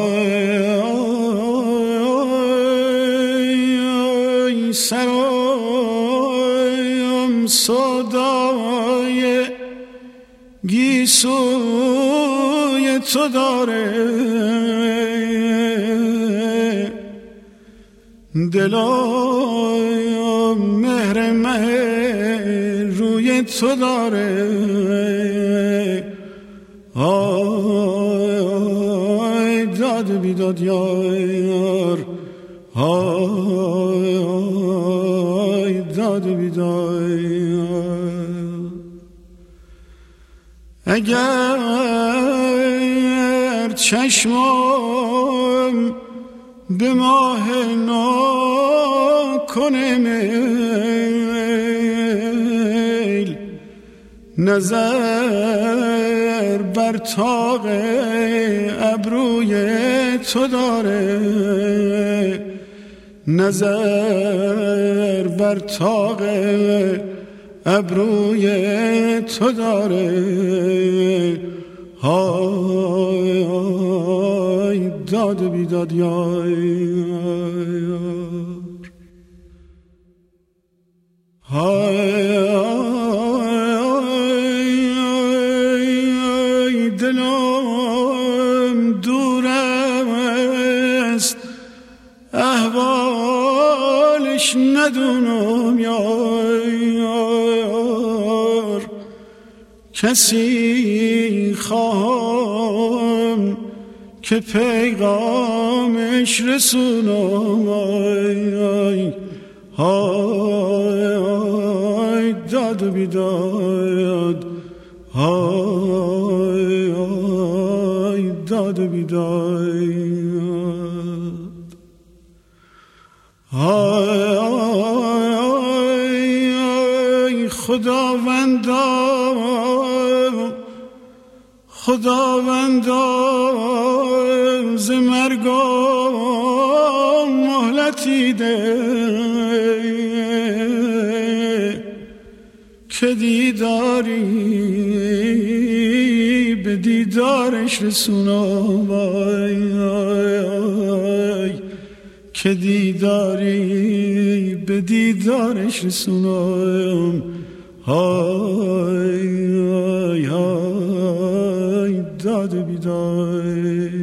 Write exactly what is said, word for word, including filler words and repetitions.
های سرایم صدای گیسوی تو داره، دلایم مهر مهر روی تو داره. آی داد بیداد یار، آی داد بیداد یار. اگر چشمم به ماه ناکنه میل، نظر بر طاق ابروی تو داره، نظر بر طاق ابروی تو داره. های داد بیداد یار، های دلم دور است احوالش ندونم یار، کسی خواهم که پیغامش رسونم. آی آی آی داد بیداد، آی آی داد بیداد، آی آی خداوندا خداوندا ز مرگم مهلتی ده، که دیداری به دیدارش رسونم. آی آی آی که دیداری به دیدارش رسونم. های های های داد بیداد.